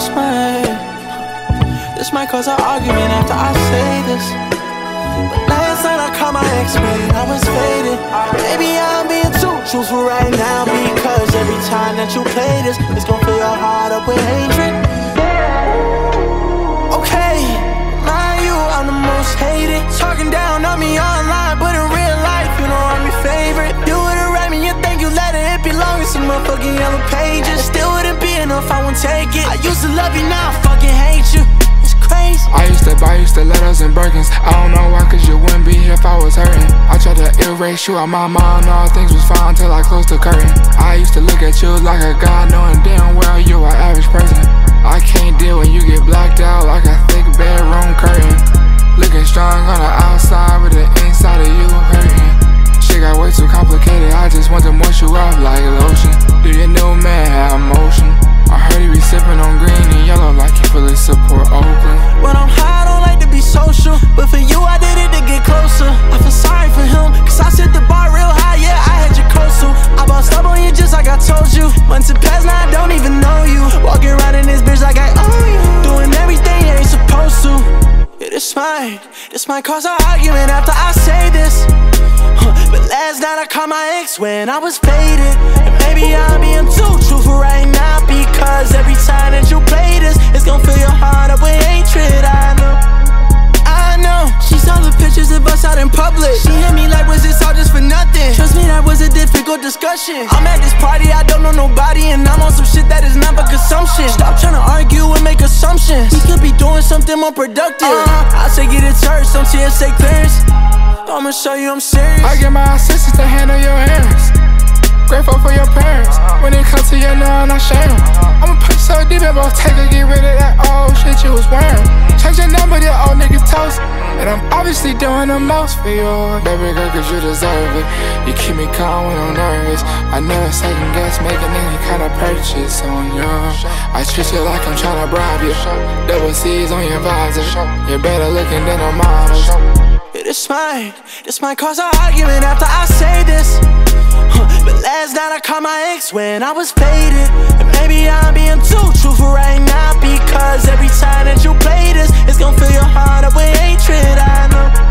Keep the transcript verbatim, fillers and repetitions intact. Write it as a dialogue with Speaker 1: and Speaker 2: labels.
Speaker 1: this might, this might cause an argument after I say this. But last night I caught my ex when I was faded. Maybe I'm being too truthful right now, because every time that you play this, it's gonna fill your heart up with hatred. Okay, mind you, I'm the most hated. Talking down on me online, but in real life, you know I'm your favorite. You would've read me, you think you let it, it belong in some motherfucking yellow pages. Still wouldn't be enough, I won't take it. I used to love you, now I fucking hate you. It's crazy.
Speaker 2: I used to buy, used to letters and Birkins. I don't know why, cause you wouldn't be here if I was hurting. I tried to erase you out my mind, all things was fine till I closed the curtain. I used to look at you like a god, knowing damn well you are average person. I can't deal when you get blacked out like a thick bedroom curtain. Looking strong on the outside, but the inside of you hurting. Shit got way too complicated, I just want to wash you off like lotion. Do your new man have emotion? I heard he be sipping on green and yellow like he fully support Oakland.
Speaker 1: When I'm high, I don't like to be social, but for you I did it to get closer. I feel sorry for him, cause I set the bar real high, yeah, I had your coastal. I bounced up on you just like I told you. Months have passed, now I don't even know you. Walking around in this bitch like I own you. Doing everything you ain't supposed to. Yeah, this might, this might cause an argument after I say this. Huh, but last night I caught my ex when I was faded. And maybe I'm being too truthful right now, because every time that you play this, it's gonna fill your heart up with hatred. I know, I know. She saw the pictures of us out in public. She hit me like, was this all just for nothing? Trust me, that was a difficult discussion. I'm at this party, I don't know nobody, and I'm on some shit that is not for consumption. Stop trying to argue and make assumptions. We could be doing something more productive. uh, I say get it church, some T S A clearance. I'ma show you I'm serious.
Speaker 2: I get my assistants to handle your errands. Grateful for your parents. When it comes to your now, I'm not sharing. I'ma put you so deep in both, take her, get rid of that old shit you was wearing. Change your number, that old nigga toast. And I'm obviously doing the most for you, baby girl, cause you deserve it. You keep me calm when I'm nervous. I never second guess making any kind of purchase on you. I treat you like I'm tryna bribe you. Double C's on your visor. You're better looking than a model.
Speaker 1: Yeah, this might, this might cause an argument after I say this. Huh, but last night I caught my ex when I was faded. And maybe I'm being too truthful right now, because every time that you play this, it's gonna fill your heart up with hatred. I know.